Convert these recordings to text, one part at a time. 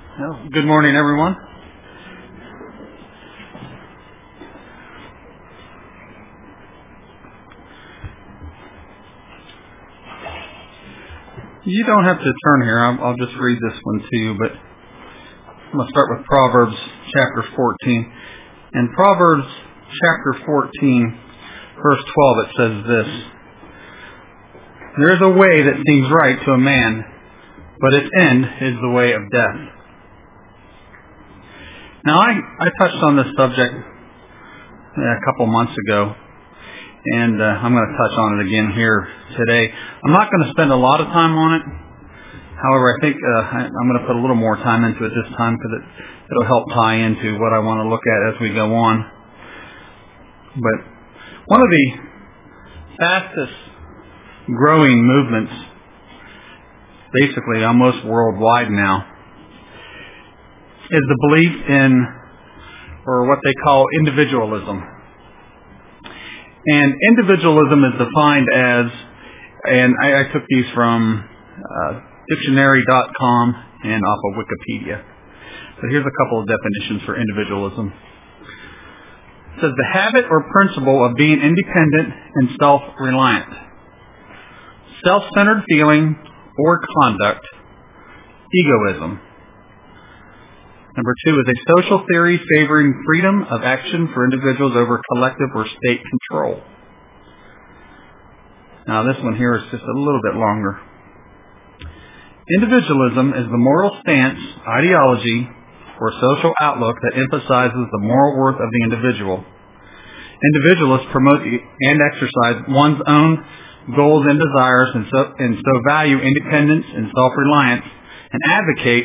Well, good morning, everyone. You don't have to turn here. I'll just read this one to you, but I'm going to start with Proverbs chapter 14. In Proverbs chapter 14, verse 12, it says this: "There is a way that seems right to a man, but its end is the way of death." Now, I touched on this subject a couple months ago, and I'm going to touch on it again here today. I'm not going to spend a lot of time on it. However, I think I'm going to put a little more time into it this time because it'll help tie into what I want to look at as we go on. But one of the fastest growing movements, basically almost worldwide now, is the belief in, or what they call, individualism. And individualism is defined as, and I took these from dictionary.com and off of Wikipedia. So here's a couple of definitions for individualism. It says the habit or principle of being independent and self-reliant. Self-centered feeling or conduct. Egoism. Number 2 is a social theory favoring freedom of action for individuals over collective or state control. Now this one here is just a little bit longer. Individualism is the moral stance, ideology, or social outlook that emphasizes the moral worth of the individual. Individualists promote and exercise one's own goals and desires and so value independence and self-reliance and advocate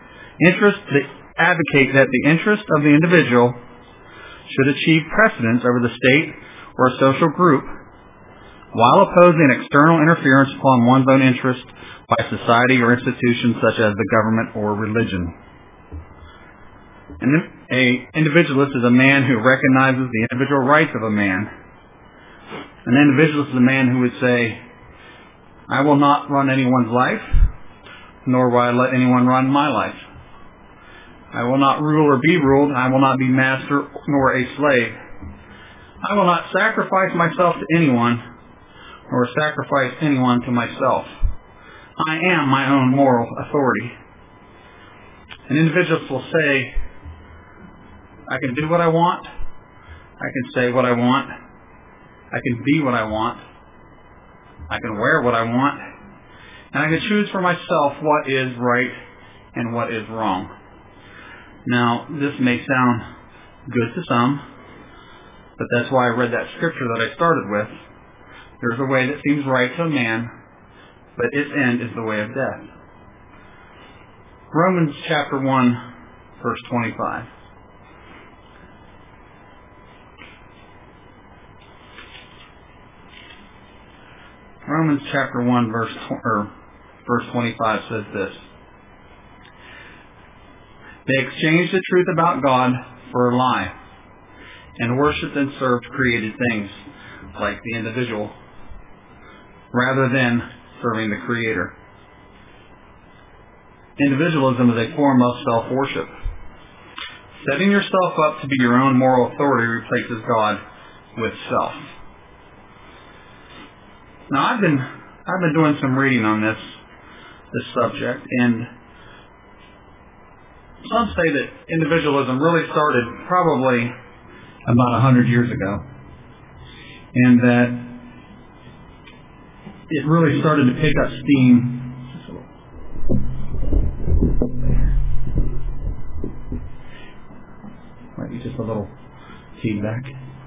that the interest of the individual should achieve precedence over the state or a social group while opposing external interference upon one's own interest by society or institutions such as the government or religion. An individualist is a man who recognizes the individual rights of a man. An individualist is a man who would say, "I will not run anyone's life, nor will I let anyone run my life. I will not rule or be ruled. I will not be master nor a slave. I will not sacrifice myself to anyone, nor sacrifice anyone to myself. I am my own moral authority." An individualist will say, "I can do what I want. I can say what I want. I can be what I want. I can wear what I want. And I can choose for myself what is right and what is wrong." Now, this may sound good to some, but that's why I read that scripture that I started with. There's a way that seems right to a man, but its end is the way of death. Romans chapter 1, verse 25. Romans chapter 1, verse 25 says this: "They exchanged the truth about God for a lie, and worshipped and served created things, like the individual, rather than serving the Creator." Individualism is a form of self-worship. Setting yourself up to be your own moral authority replaces God with self. Now, I've been doing some reading on this subject, and some say that individualism really started probably about 100 years ago, and that it really started to pick up steam. Might be just a little feedback.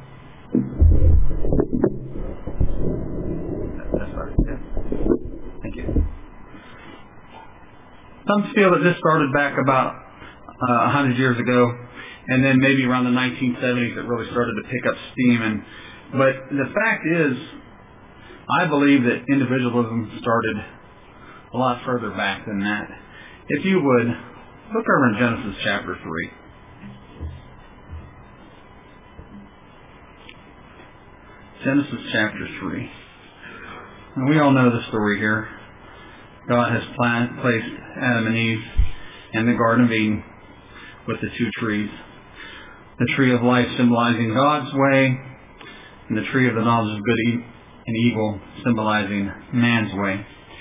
That's right. Yeah. Thank you. Some feel that this started back about 100 years ago, and then maybe around the 1970s it really started to pick up steam. But the fact is, I believe that individualism started a lot further back than that. If you would, look over in Genesis chapter 3. Genesis chapter 3. And we all know the story here. God has placed Adam and Eve and the Garden of Eden with the two trees. The tree of life symbolizing God's way, and the tree of the knowledge of good and evil symbolizing man's way.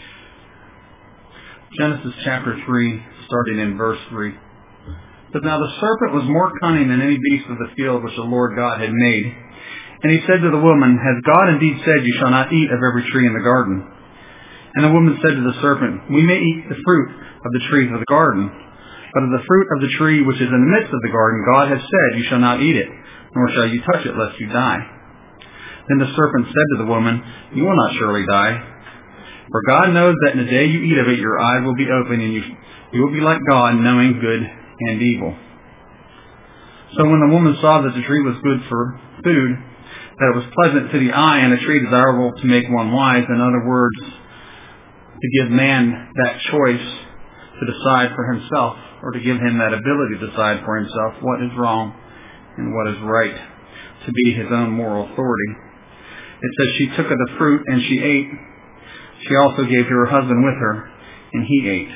Genesis chapter 3, starting in verse 3. But now the serpent was more cunning than any beast of the field which the Lord God had made. And he said to the woman, Has God indeed said, You shall not eat of every tree in the garden? And the woman said to the serpent, We may eat the fruit of the trees of the garden, but of the fruit of the tree which is in the midst of the garden, God has said, You shall not eat it, nor shall you touch it, lest you die. Then the serpent said to the woman, You will not surely die. For God knows that in the day you eat of it, your eyes will be open, and you will be like God, knowing good and evil. So when the woman saw that the tree was good for food, that it was pleasant to the eye, and a tree desirable to make one wise, in other words, to give man that choice to decide for himself, or to give him that ability to decide for himself what is wrong and what is right, to be his own moral authority. It says she took of the fruit and she ate. She also gave to her husband with her, and he ate.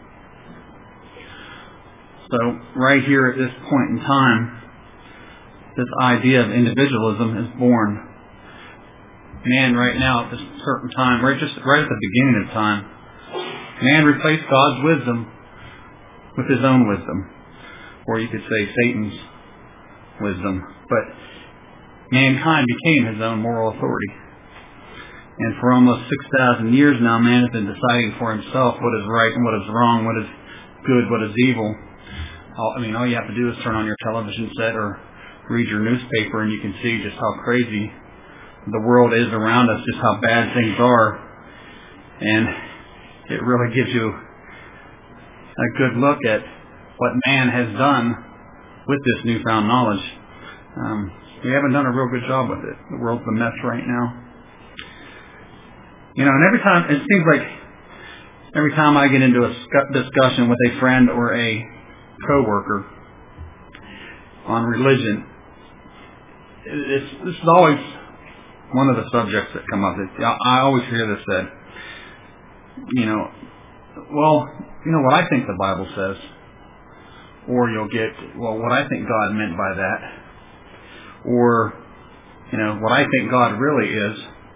So right here at this point in time, this idea of individualism is born. Man right now at this certain time, right at the beginning of time, man replaced God's wisdom with his own wisdom. Or you could say Satan's wisdom. But mankind became his own moral authority. And for almost 6,000 years now, man has been deciding for himself what is right and what is wrong, what is good, what is evil. All you have to do is turn on your television set or read your newspaper, and you can see just how crazy the world is around us, just how bad things are. And it really gives you a good look at what man has done with this newfound knowledge. We haven't done a real good job with it. The world's a mess right now. And it seems like every time I get into a discussion with a friend or a coworker on religion, this is always one of the subjects that come up. I always hear this said, what I think the Bible says. Or you'll get, what I think God meant by that. Or, what I think God really is.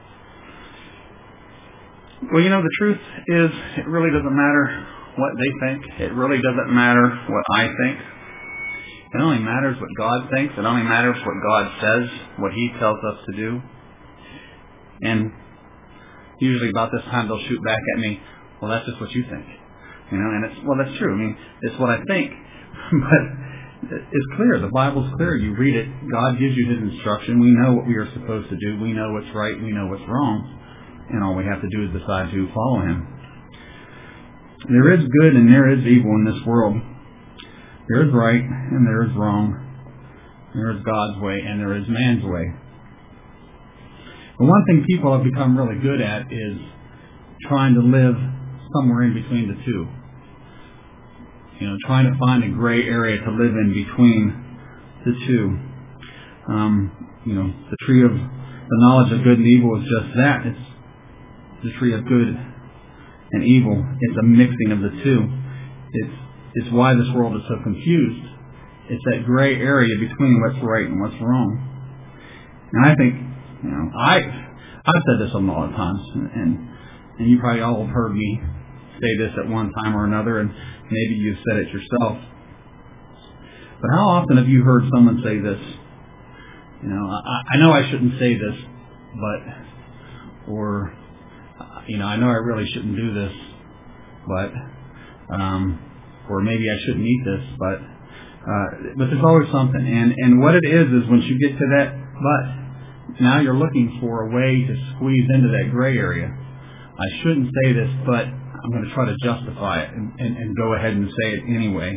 Well, the truth is, it really doesn't matter what they think. It really doesn't matter what I think. It only matters what God thinks. It only matters what God says, what He tells us to do. And usually about this time they'll shoot back at me, well, that's just what you think. And that's true. It's what I think. But it's clear. The Bible's clear. You read it. God gives you His instruction. We know what we are supposed to do. We know what's right. We know what's wrong. And all we have to do is decide to follow Him. There is good and there is evil in this world. There is right and there is wrong. There is God's way and there is man's way. But one thing people have become really good at is trying to live somewhere in between the two. Trying to find a gray area to live in between the two. The tree of the knowledge of good and evil is just that. It's the tree of good and evil. It's a mixing of the two. It's why this world is so confused. It's that gray area between what's right and what's wrong. And I think, I've said this a lot of times, and you probably all have heard me say this at one time or another, and maybe you've said it yourself. But how often have you heard someone say this? I know I shouldn't say this, or I know I really shouldn't do this, but, or maybe I shouldn't eat this, but there's always something. And what it is when you get to that but, now you're looking for a way to squeeze into that gray area. I shouldn't say this, but I'm going to try to justify it and go ahead and say it anyway.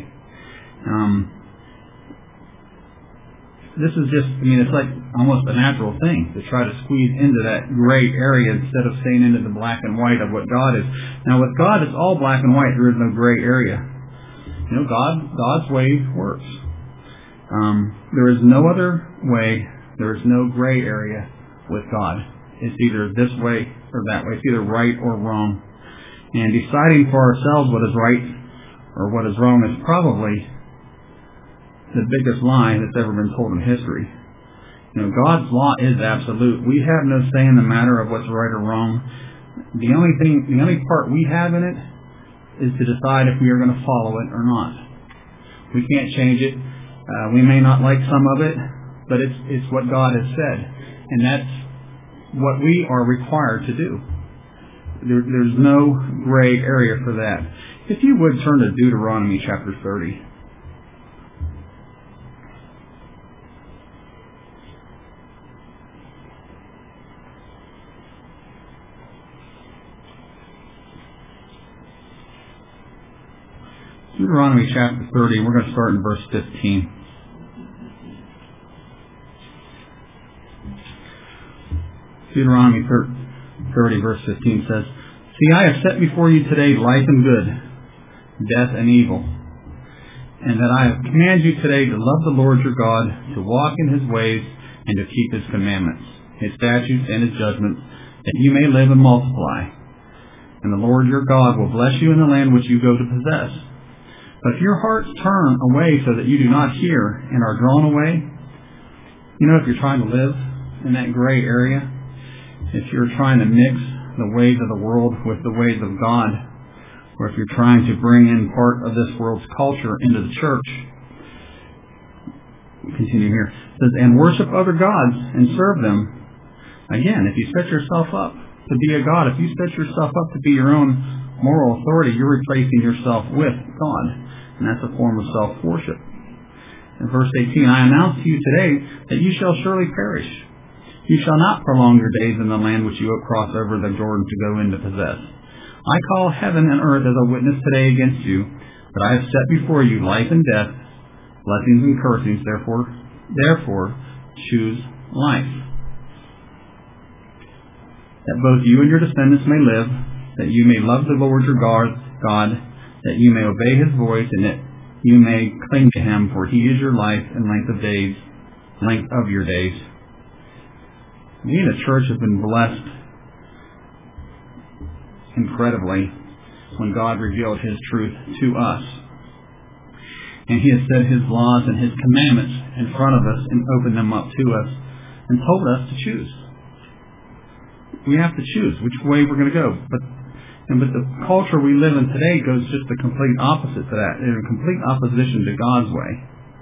This is just, it's like almost a natural thing to try to squeeze into that gray area instead of staying into the black and white of what God is. Now with God, it's all black and white. There is no gray area. God's way works. There is no other way. There is no gray area with God. It's either this way or that way. It's either right or wrong. And deciding for ourselves what is right or what is wrong is probably the biggest lie that's ever been told in history. God's law is absolute. We have no say in the matter of what's right or wrong. The only part we have in it is to decide if we are going to follow it or not. We can't change it. We may not like some of it, but it's what God has said, and that's what we are required to do. There's no gray area for that. If you would turn to Deuteronomy chapter 30. Deuteronomy chapter 30, we're going to start in verse 15. Deuteronomy 30, verse 15 says, "See, I have set before you today life and good, death and evil, and that I have commanded you today to love the Lord your God, to walk in his ways, and to keep his commandments, his statutes, and his judgments, that you may live and multiply. And the Lord your God will bless you in the land which you go to possess. But if your hearts turn away so that you do not hear and are drawn away," if you're trying to live in that gray area, if you're trying to mix the ways of the world with the ways of God, or if you're trying to bring in part of this world's culture into the church, continue here, it says, "And worship other gods and serve them." Again, if you set yourself up to be a god, if you set yourself up to be your own moral authority, you're replacing yourself with God. And that's a form of self-worship. In verse 18, "I announce to you today that you shall surely perish. You shall not prolong your days in the land which you cross over the Jordan to go in to possess. I call heaven and earth as a witness today against you, that I have set before you life and death, blessings and cursings. Therefore, choose life, that both you and your descendants may live, that you may love the Lord your God, that you may obey his voice, and that you may cling to him, for he is your life and length of your days." We in the church have been blessed incredibly when God revealed his truth to us. And he has set his laws and his commandments in front of us and opened them up to us and told us to choose. We have to choose which way we're going to go. But the culture we live in today goes just the complete opposite to that. In complete opposition to God's way.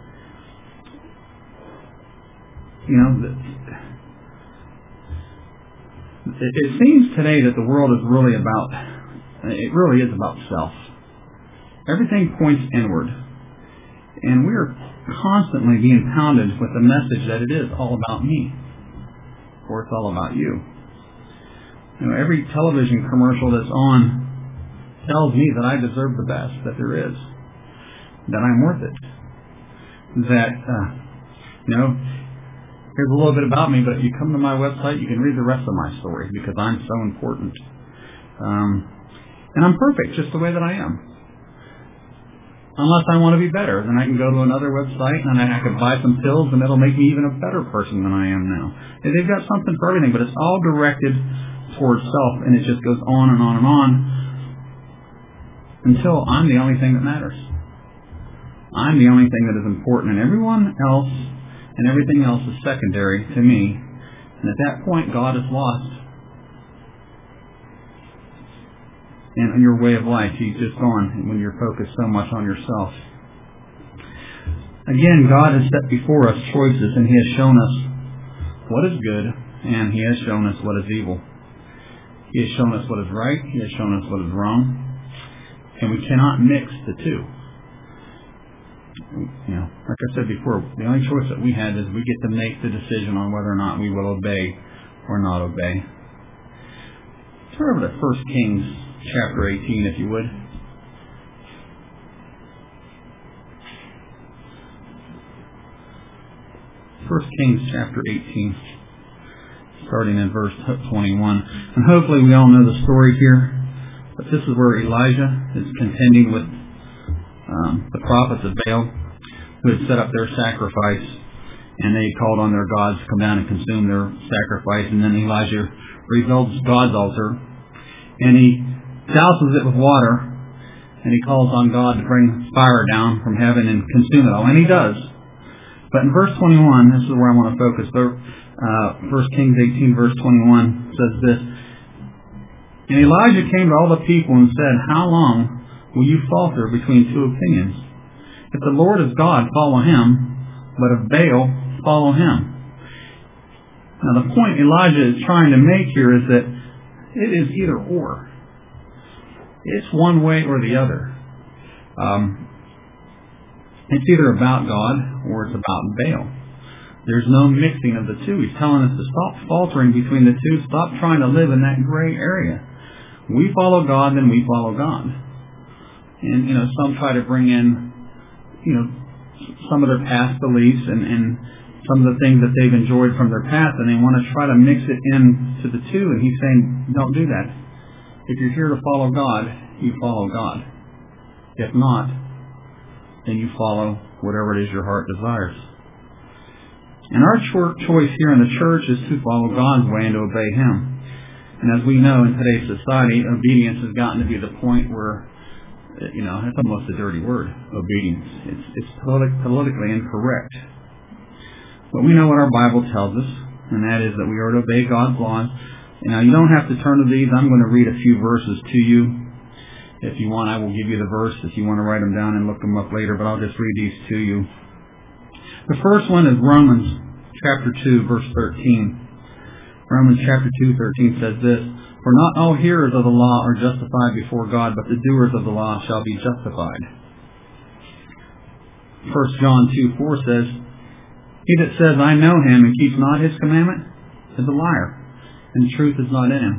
It seems today that the world is really is about self. Everything points inward. And we are constantly being pounded with the message that it is all about me, or it's all about you. Every television commercial that's on tells me that I deserve the best that there is, that I'm worth it, that, here's a little bit about me, but if you come to my website, you can read the rest of my story because I'm so important. And I'm perfect just the way that I am. Unless I want to be better, then I can go to another website and I can buy some pills and it'll make me even a better person than I am now. And they've got something for everything, but it's all directed towards self, and it just goes on and on and on until I'm the only thing that matters. I'm the only thing that is important, and everyone else and everything else is secondary to me. And at that point, God is lost. And in your way of life, he's just gone when you're focused so much on yourself. Again, God has set before us choices, and he has shown us what is good, and he has shown us what is evil. He has shown us what is right, he has shown us what is wrong, and we cannot mix the two. Like I said before, the only choice that we have is we get to make the decision on whether or not we will obey or not obey. Turn over to 1 Kings chapter 18, if you would. 1 Kings chapter 18, starting in verse 21. And hopefully we all know the story here, but this is where Elijah is contending with the prophets of Baal, who had set up their sacrifice, and they called on their gods to come down and consume their sacrifice. And then Elijah rebuilds God's altar, and he douses it with water, and he calls on God to bring fire down from heaven and consume it all, and he does. But in verse 21, this is where I want to focus. 1 Kings 18, verse 21 says this, "And Elijah came to all the people and said, How long will you falter between two opinions? If the Lord is God, follow him, but if Baal, follow him." Now the point Elijah is trying to make here is that it is either or. It's one way or the other. It's either about God or it's about Baal. There's no mixing of the two. He's telling us to stop faltering between the two. Stop trying to live in that gray area. We follow God, then we follow God. And, some try to bring in, some of their past beliefs and some of the things that they've enjoyed from their past, and they want to try to mix it into the two. And he's saying, don't do that. If you're here to follow God, you follow God. If not, then you follow whatever it is your heart desires. And our choice here in the church is to follow God's way and to obey Him. And as we know in today's society, obedience has gotten to be the point where, it's almost a dirty word, obedience. It's politically incorrect. But we know what our Bible tells us, and that is that we are to obey God's laws. Now, you don't have to turn to these. I'm going to read a few verses to you. If you want, I will give you the verse if you want to write them down and look them up later, but I'll just read these to you. The first one is Romans chapter 2, verse 13. Romans chapter 2:13 says this, "For not all hearers of the law are justified before God, but the doers of the law shall be justified." 1 John 2:4 says, "He that says, I know him, and keeps not his commandment, is a liar, and the truth is not in him."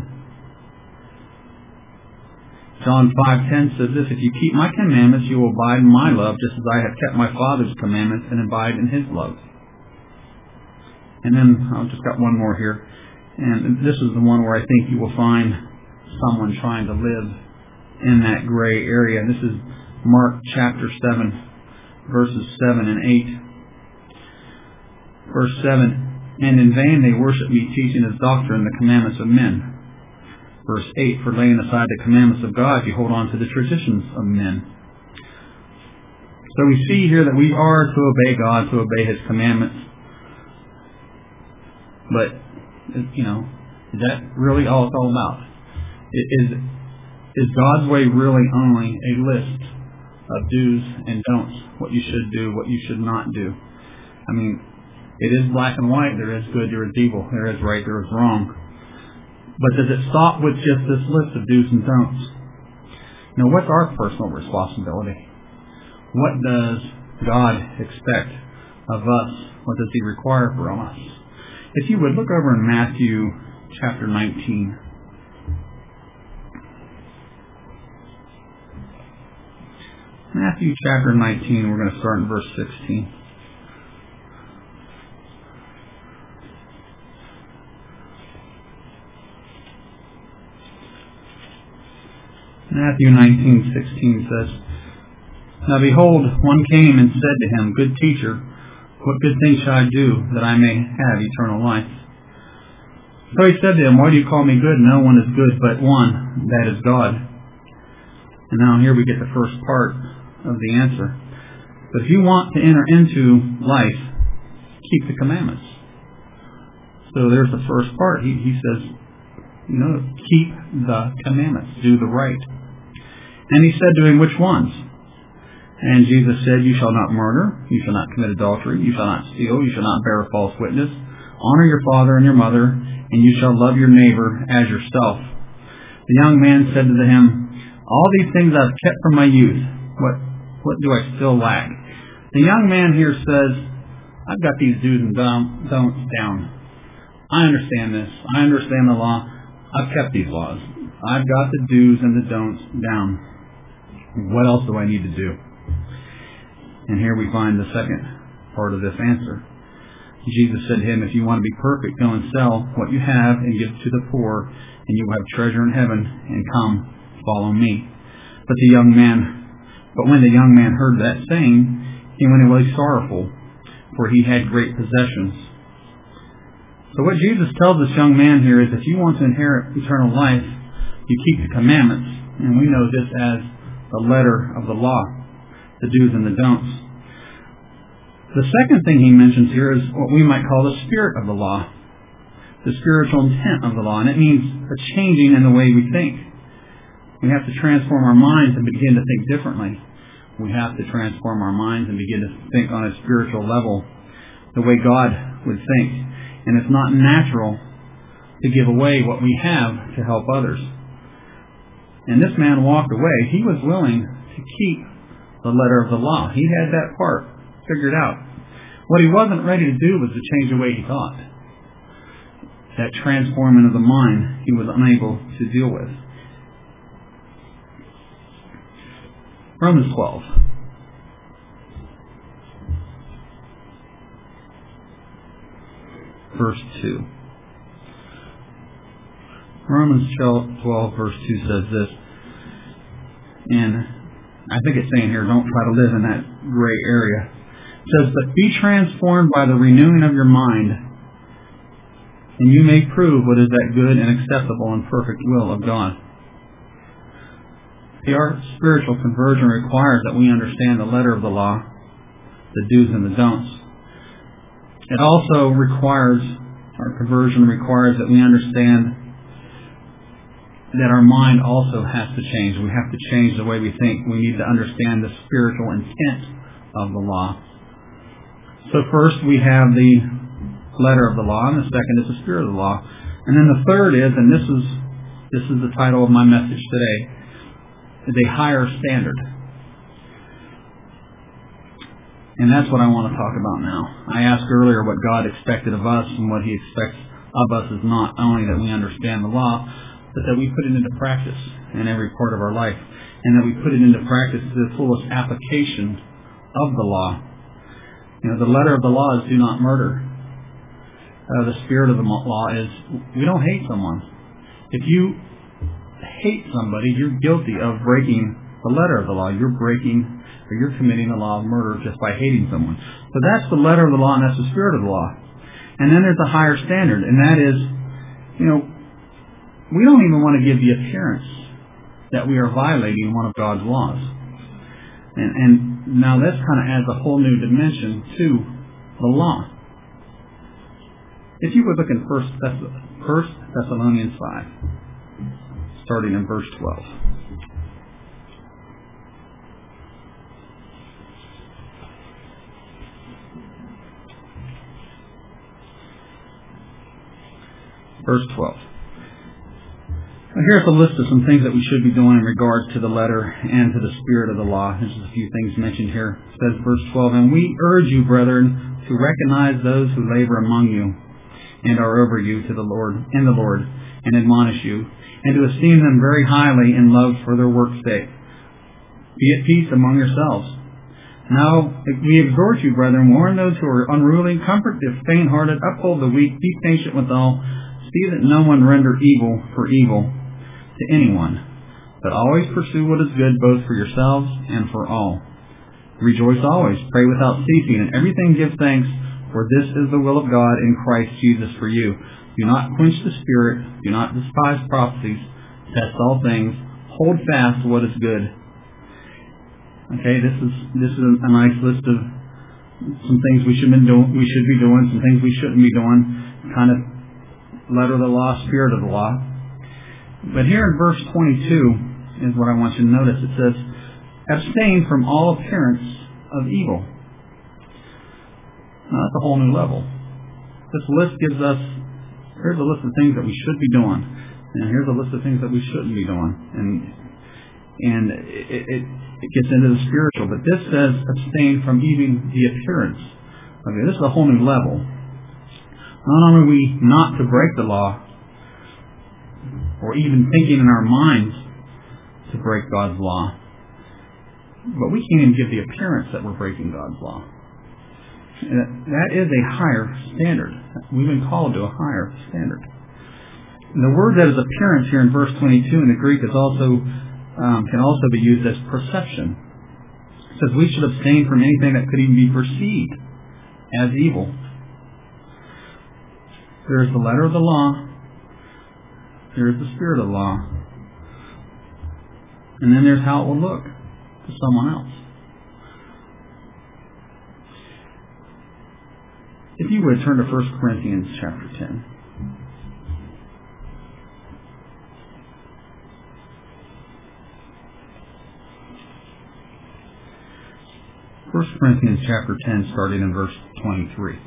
John 5:10 says this, "If you keep my commandments, you will abide in my love, just as I have kept my Father's commandments and abide in his love." And then I've just got one more here. And this is the one where I think you will find someone trying to live in that gray area. This is Mark chapter 7, verses 7 and 8. Verse 7, "And in vain they worship me, teaching as doctrine the commandments of men." Verse 8, "For laying aside the commandments of God, you hold on to the traditions of men." So we see here that we are to obey God, to obey His commandments. But, is that really all it's all about? Is God's way really only a list of do's and don'ts? What you should do, what you should not do? I mean, it is black and white. There is good, there is evil. There is right, there is wrong. But does it stop with just this list of do's and don'ts? What's our personal responsibility? What does God expect of us? What does He require from us? If you would look over in Matthew chapter 19. Matthew chapter 19, we're going to start in verse 16. Matthew 19:16 says, "Now behold, one came and said to him, Good teacher, what good thing shall I do that I may have eternal life? So he said to him, Why do you call me good? No one is good but one, that is God." And now here we get the first part of the answer. But if you want to enter into life, keep the commandments. So there's the first part. He says, keep the commandments, do the right. And he said to him, "Which ones?" And Jesus said, "You shall not murder, you shall not commit adultery, you shall not steal, you shall not bear false witness, honor your father and your mother, and you shall love your neighbor as yourself." The young man said to him, "All these things I've kept from my youth. What do I still lack?" The young man here says, "I've got these do's and don'ts down. I understand this. I understand the law. I've kept these laws. I've got the do's and the don'ts down. What else do I need to do?" And here we find the second part of this answer. Jesus said to him, "If you want to be perfect, go and sell what you have and give to the poor, and you will have treasure in heaven, and come, follow me." But when the young man heard that saying, he went away sorrowful, for he had great possessions. So what Jesus tells this young man here is if you want to inherit eternal life, you keep the commandments. And we know this as the letter of the law, the do's and the don'ts. The second thing he mentions here is what we might call the spirit of the law, the spiritual intent of the law, and it means a changing in the way we think. We have to transform our minds and begin to think differently. We have to transform our minds and begin to think on a spiritual level, the way God would think. And it's not natural to give away what we have to help others. And this man walked away. He was willing to keep the letter of the law. He had that part figured out. What he wasn't ready to do was to change the way he thought. That transforming of the mind he was unable to deal with. Romans 12. Verse 2. Romans 12, verse 2 says this, and I think it's saying here, don't try to live in that gray area. It says, but be transformed by the renewing of your mind, and you may prove what is that good and acceptable and perfect will of God. See, our spiritual conversion requires that we understand the letter of the law, the do's and the don'ts. It also requires, our conversion requires that we understand that our mind also has to change. We have to change the way we think. We need to understand the spiritual intent of the law. So first we have the letter of the law, and the second is the spirit of the law. And then the third is, and this is the title of my message today, is a higher standard. And that's what I want to talk about now. I asked earlier what God expected of us, and what He expects of us is not only that we understand the law, but that we put it into practice in every part of our life, and that we put it into practice to the fullest application of the law. You know, the letter of the law is do not murder. The spirit of the law is we don't hate someone. If you hate somebody, you're guilty of breaking the letter of the law. You're committing the law of murder just by hating someone. So that's the letter of the law, and that's the spirit of the law. And then there's a higher standard, and that is, we don't even want to give the appearance that we are violating one of God's laws. And now this kind of adds a whole new dimension to the law. If you would look in 1 Thessalonians 5, starting in verse 12. Verse 12. Here's a list of some things that we should be doing in regards to the letter and to the spirit of the law. There's just a few things mentioned here. It says, verse 12, and we urge you, brethren, to recognize those who labor among you and are over you in the Lord, and admonish you, and to esteem them very highly in love for their work's sake. Be at peace among yourselves. Now we exhort you, brethren, warn those who are unruly, comfort the faint-hearted, uphold the weak, be patient with all. See that no one render evil for evil to anyone, but always pursue what is good both for yourselves and for all. Rejoice always, pray without ceasing, and everything give thanks, for this is the will of God in Christ Jesus for you. Do not quench the spirit, do not despise prophecies, test all things, hold fast to what is good. Okay, this is a nice list of some things we should be doing, some things we shouldn't be doing, kind of letter of the law, spirit of the law. But here in verse 22 is what I want you to notice. It says, abstain from all appearance of evil. Now, that's a whole new level. This list gives us, here's a list of things that we should be doing, and here's a list of things that we shouldn't be doing. And it gets into the spiritual, but this says abstain from even the appearance. Okay, this is a whole new level. Not only are we not to break the law, or even thinking in our minds to break God's law, but we can't even give the appearance that we're breaking God's law. That is a higher standard. We've been called to a higher standard. And the word that is appearance here in verse 22 in the Greek is also can also be used as perception. It says we should abstain from anything that could even be perceived as evil. There is the letter of the law. There is the spirit of the law. And then there's how it will look to someone else. If you would turn to 1 Corinthians chapter 10. 1 Corinthians chapter 10, starting in verse 23.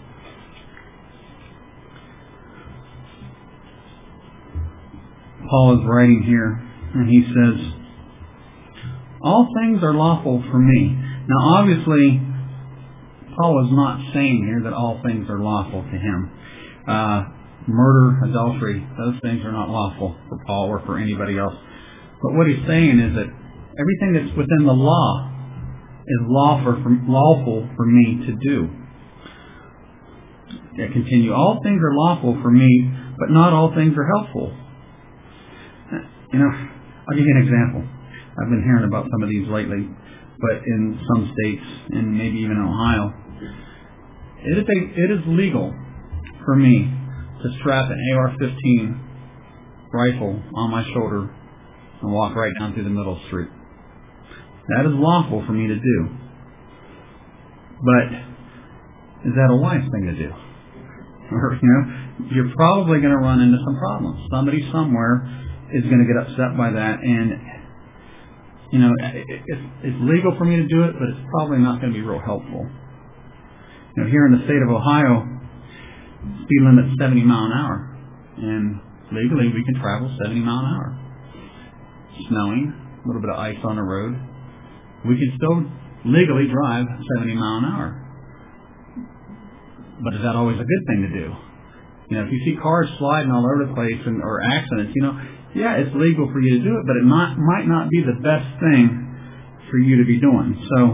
Paul is writing here, and he says, all things are lawful for me. Now obviously, Paul is not saying here that all things are lawful to him. Murder, adultery, those things are not lawful for Paul or for anybody else. But what he's saying is that everything that's within the law is lawful for me to do. I continue. All things are lawful for me, but not all things are helpful. I'll give you an example. I've been hearing about some of these lately, but in some states, and maybe even in Ohio, it is legal for me to strap an AR-15 rifle on my shoulder and walk right down through the middle of the street. That is lawful for me to do. But is that a wise thing to do? Or, you're probably going to run into some problems. Somebody somewhere is going to get upset by that, and it's legal for me to do it, but it's probably not going to be real helpful. Here in the state of Ohio, speed limit's 70 miles an hour, and legally we can travel 70 miles an hour. Snowing, a little bit of ice on the road, we can still legally drive 70 miles an hour. But is that always a good thing to do? If you see cars sliding all over the place or accidents, yeah, it's legal for you to do it, but it might not be the best thing for you to be doing. So,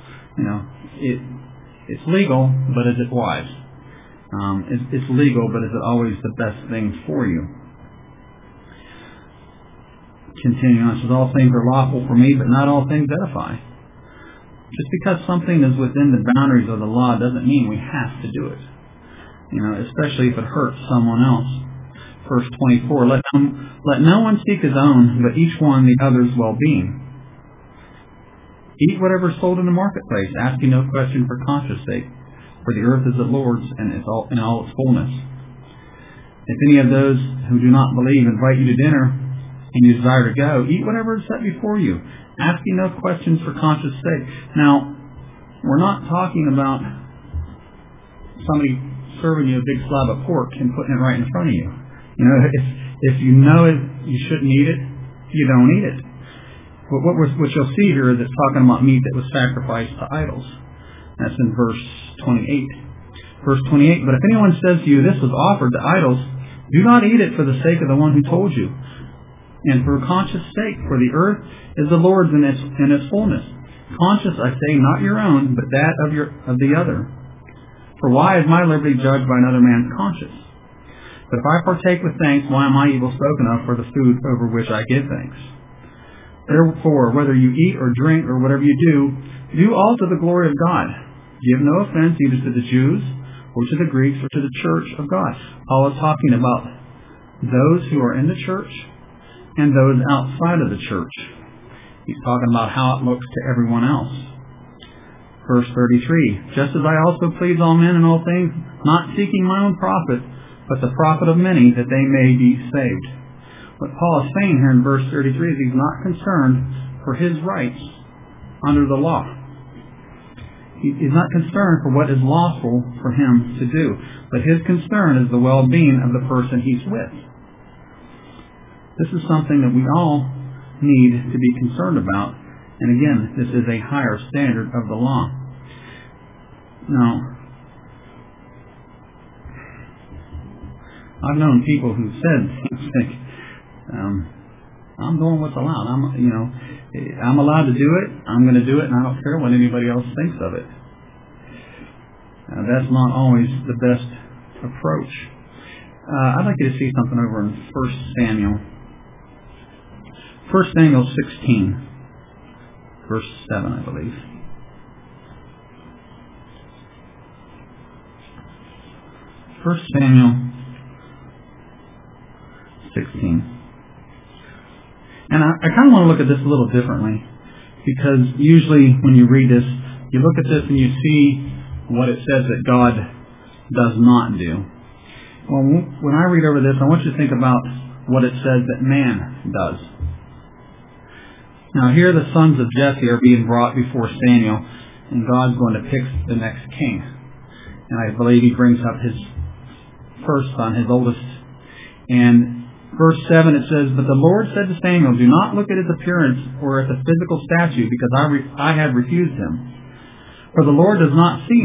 it's legal, but is it wise? It's legal, but is it always the best thing for you? Continuing on, it says, all things are lawful for me, but not all things edify. Just because something is within the boundaries of the law doesn't mean we have to do it. Especially if it hurts someone else. Verse 24, let no one seek his own, but each one the other's well-being. Eat whatever is sold in the marketplace, asking no question for conscience sake, for the earth is the Lord's and it's all in all its fullness. If any of those who do not believe invite you to dinner, and you desire to go, eat whatever is set before you, asking no questions for conscience sake. Now, we're not talking about somebody serving you a big slab of pork and putting it right in front of you. If you know it, you shouldn't eat it, you don't eat it. But what you'll see here is it's talking about meat that was sacrificed to idols. That's in verse 28. Verse 28, but if anyone says to you, this was offered to idols, do not eat it for the sake of the one who told you, and for conscience sake, for the earth is the Lord's in its fullness. Conscience, I say, not your own, but that of the other. For why is my liberty judged by another man's conscience? But if I partake with thanks, why am I evil spoken of for the food over which I give thanks? Therefore, whether you eat or drink or whatever you do all to the glory of God. Give no offense either to the Jews or to the Greeks or to the church of God. Paul is talking about those who are in the church and those outside of the church. He's talking about how it looks to everyone else. Verse 33, just as I also please all men in all things, not seeking my own profit, but the profit of many, that they may be saved. What Paul is saying here in verse 33 is he's not concerned for his rights under the law. He's not concerned for what is lawful for him to do, but his concern is the well-being of the person he's with. This is something that we all need to be concerned about. And again, this is a higher standard of the law. Now, I've known people who said, I'm doing what's allowed. I'm allowed to do it. I'm going to do it, and I don't care what anybody else thinks of it. That's not always the best approach. I'd like you to see something over in 1 Samuel. 1 Samuel 16, verse 7, I believe. First Samuel 16. And I kind of want to look at this a little differently, because usually when you read this, you look at this and you see what it says that God does not do. Well, when I read over this, I want you to think about what it says that man does. Now here the sons of Jesse are being brought before Samuel, and God's going to pick the next king. And I believe he brings up his first son, his oldest. And verse 7 it says, "But the Lord said to Samuel, do not look at his appearance or at the physical statue, because I have refused him. For the Lord does not see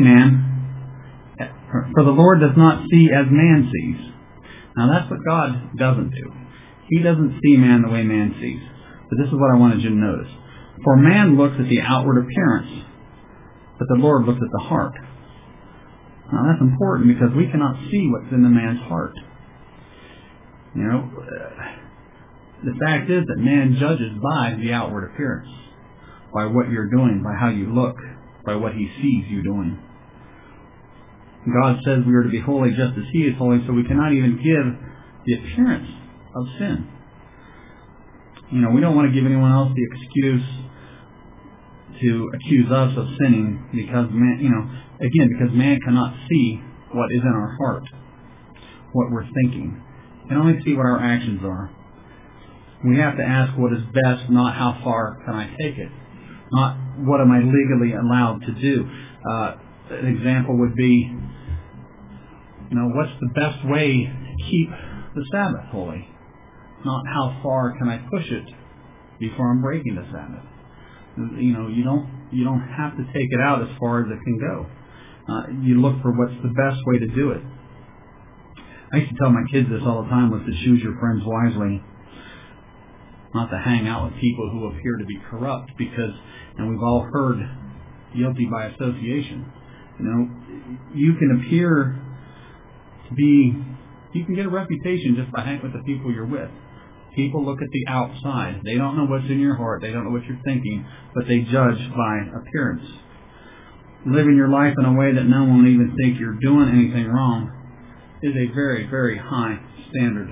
as man sees." Now that's what God doesn't do. He doesn't see man the way man sees. But this is what I wanted you to notice. For man looks at the outward appearance, but the Lord looks at the heart. Now that's important, because we cannot see what's in the man's heart. You know, the fact is that man judges by the outward appearance, by what you're doing, by how you look, by what he sees you doing. God says we are to be holy just as he is holy, so we cannot even give the appearance of sin. You know, we don't want to give anyone else the excuse to accuse us of sinning, because man, because man cannot see what is in our heart, what we're thinking. We can only see what our actions are. We have to ask what is best, not how far can I take it, not what am I legally allowed to do. An example would be, what's the best way to keep the Sabbath holy? Not how far can I push it before I'm breaking the Sabbath. You don't have to take it out as far as it can go. You look for what's the best way to do it. I used to tell my kids this all the time, was to choose your friends wisely, not to hang out with people who appear to be corrupt, because, and we've all heard guilty by association. You can appear to be, you can get a reputation just by hanging with the people you're with. People look at the outside. They don't know what's in your heart. They don't know what you're thinking, but they judge by appearance. Living your life in a way that no one will even think you're doing anything wrong is a very, very high standard.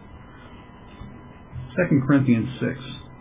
2 Corinthians 6.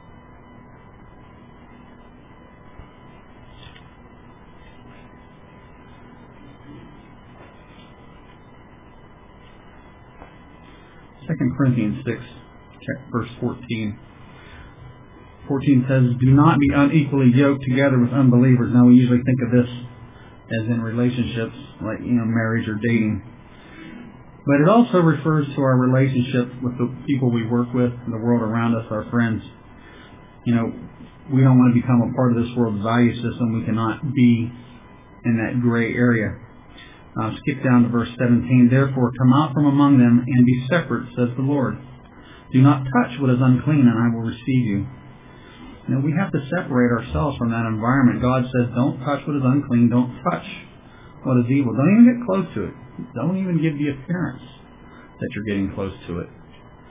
Corinthians 6, verse 14. 14 says, "Do not be unequally yoked together with unbelievers." Now we usually think of this as in relationships, like marriage or dating. But it also refers to our relationship with the people we work with, the world around us, our friends. We don't want to become a part of this world's value system. We cannot be in that gray area. Skip down to verse 17. "Therefore come out from among them and be separate, says the Lord. Do not touch what is unclean, and I will receive you." We have to separate ourselves from that environment. God says, don't touch what is unclean. Don't touch what is evil. Don't even get close to it. Don't even give the appearance that you're getting close to it.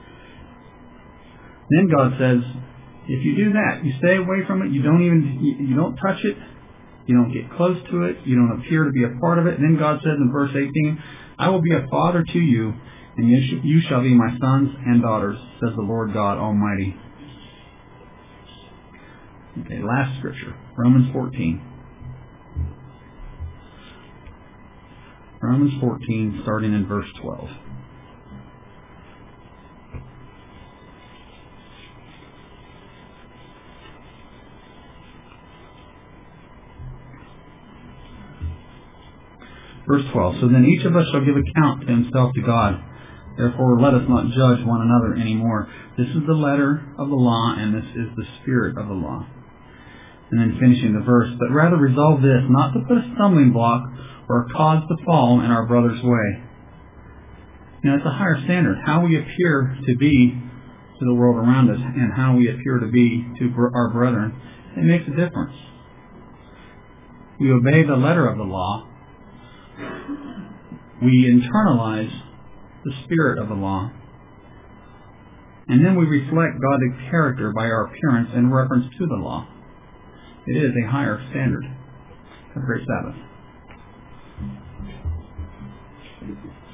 Then God says, if you do that, you stay away from it, you don't touch it, you don't get close to it, you don't appear to be a part of it. And then God says in verse 18, "I will be a father to you, and you shall be my sons and daughters, says the Lord God Almighty." Okay, last scripture, Romans 14. Romans 14, starting in verse 12. Verse 12, "So then each of us shall give account to himself to God. Therefore let us not judge one another anymore. This is the letter of the law, and this is the spirit of the law." And then finishing the verse, "But rather resolve this, not to put a stumbling block or a cause to fall in our brother's way." It's a higher standard. How we appear to be to the world around us and how we appear to be to our brethren, it makes a difference. We obey the letter of the law. We internalize the spirit of the law. And then we reflect God's character by our appearance in reference to the law. It is a higher standard. Have a great Sabbath.